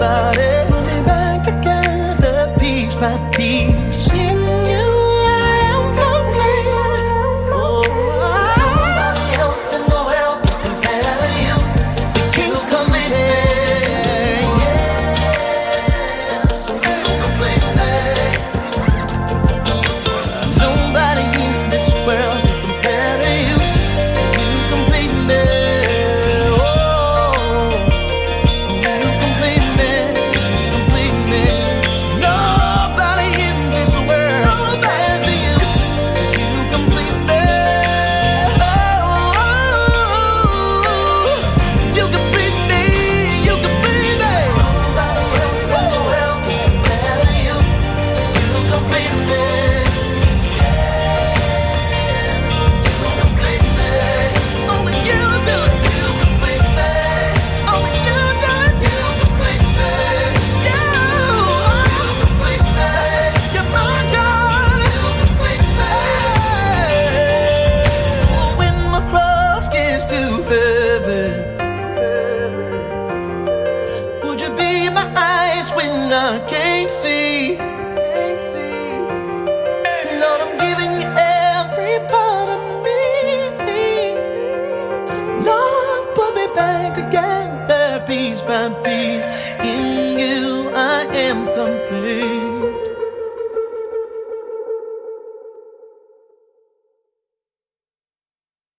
nobody. Put me back together, piece by piece. In you, I am complete. Oh, nobody else in the world can compare to you. You complete me. Yes, you complete me. Nobody in this world can compare to you. You complete me. Oh, you complete me, complete me. Nobody in this world compares to you. You complete me. Oh, you complete me, you complete me. Nobody else in the world can compare to you. You complete me. Yes, you complete me. Only you do it. You complete me. Only you do it. You complete me. You complete me. You're my God. You complete me. When my cross gets too heavy, would you be my eyes when I can't see? Lord, I'm giving you every part of me. Lord, put me back together, piece by piece.